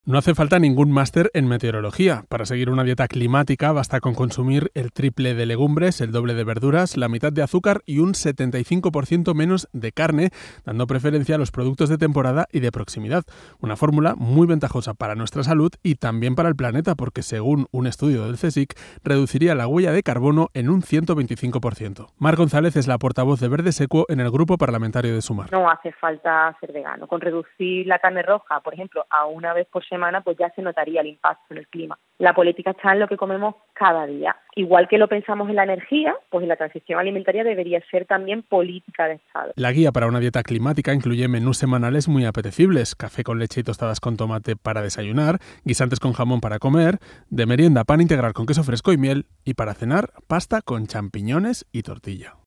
No hace falta ningún máster en meteorología. Para seguir una dieta climática basta con consumir el triple de legumbres, el doble de verduras, la mitad de azúcar y un 75% menos de carne, dando preferencia a los productos de temporada y de proximidad. Una fórmula muy ventajosa para nuestra salud y también para el planeta, porque según un estudio del CSIC, reduciría la huella de carbono en un 125%. Mar González es la portavoz de Verde Secuo en el grupo parlamentario de Sumar. No hace falta ser vegano. Con reducir la carne roja, por ejemplo, a una vez por semana, pues ya se notaría el impacto en el clima. La política está en lo que comemos cada día. Igual que lo pensamos en la energía, pues en la transición alimentaria debería ser también política de Estado. La guía para una dieta climática incluye menús semanales muy apetecibles: café con leche y tostadas con tomate para desayunar, guisantes con jamón para comer, de merienda pan integral con queso fresco y miel, y para cenar pasta con champiñones y tortilla.